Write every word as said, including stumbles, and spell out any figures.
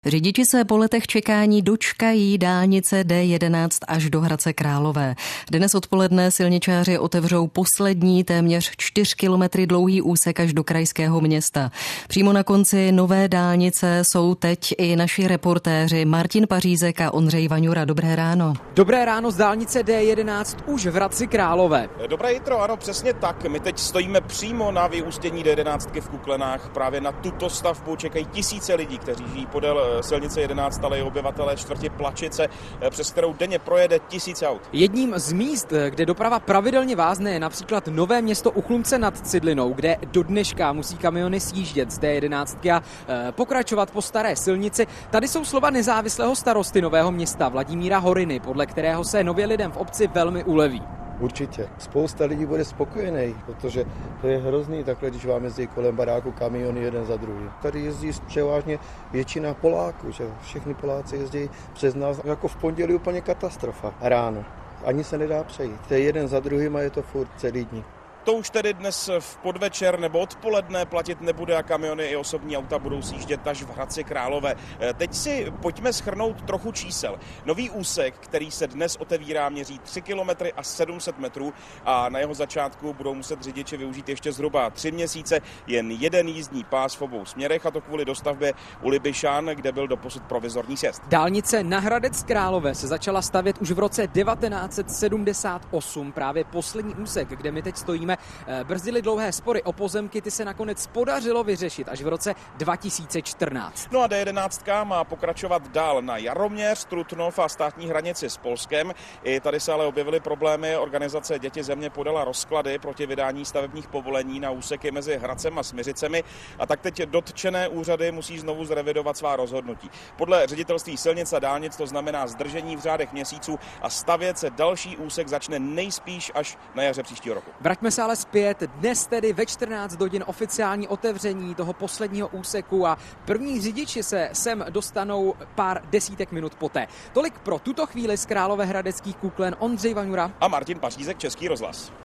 Řidiči se po letech čekání dočkají dálnice D jedenáct až do Hradce Králové. Dnes odpoledne silničáři otevřou poslední téměř čtyři kilometry dlouhý úsek až do krajského města. Přímo na konci nové dálnice jsou teď i naši reportéři Martin Pařízek a Ondřej Vaňura. Dobré ráno. Dobré ráno z dálnice D jedenáct už v Hradci Králové. Dobré jitro, ano, přesně tak. My teď stojíme přímo na vyústění D jedenáct v Kuklenách. Právě na tuto stavbu čekají tisíce lidí, kteří žijí podél silnice jedenáct, ale i obyvatelé čtvrti Plačice, přes kterou denně projede tisíce aut. Jedním z míst, kde doprava pravidelně vázne, je například Nové Město u Chlumce nad Cidlinou, kde do dneška musí kamiony sjíždět z D jedenáct a pokračovat po staré silnici. Tady jsou slova nezávislého starosty Nového Města Vladimíra Horiny, podle kterého se nově lidem v obci velmi uleví. Určitě. Spousta lidí bude spokojený, protože to je hrozný takhle, když vám jezdí kolem baráku kamiony jeden za druhý. Tady jezdí převážně většina Poláků, že všichni Poláci jezdí přes nás, jako v pondělí úplně katastrofa ráno. Ani se nedá přejít. To je jeden za druhým a je to furt celý dní. To už tedy dnes v podvečer nebo odpoledne platit nebude a kamiony i osobní auta budou sjíždět až v Hradci Králové. Teď si pojďme shrnout trochu čísel. Nový úsek, který se dnes otevírá, měří tři kilometry a sedm set metrů a na jeho začátku budou muset řidiči využít ještě zhruba tři měsíce jen jeden jízdní pás v obou směrech, a to kvůli dostavbě u Libyšan, kde byl doposud provizorní sjezd. Dálnice na Hradec Králové se začala stavět už v roce devatenáct set sedmdesát osm. Právě poslední úsek, kde my teď stojíme, brzdily dlouhé spory o pozemky, ty se nakonec podařilo vyřešit až v roce dva tisíce čtrnáct. No a D jedenáct má pokračovat dál na Jaroměř, Trutnov a státní hranici s Polskem. I tady se ale objevily problémy. Organizace Děti země podala rozklady proti vydání stavebních povolení na úseky mezi Hradcem a Smiřicemi, a tak teď dotčené úřady musí znovu zrevidovat svá rozhodnutí. Podle ředitelství silnic a dálnic to znamená zdržení v řádech měsíců a stavět se další úsek začne nejspíš až na jaře příštího roku. Vraťme se ale zpět. Dnes tedy ve čtrnáct hodin oficiální otevření toho posledního úseku a první řidiči se sem dostanou pár desítek minut poté. Tolik pro tuto chvíli z Královéhradeckých Kuklen Ondřej Vaňura a Martin Pařízek, Český rozhlas.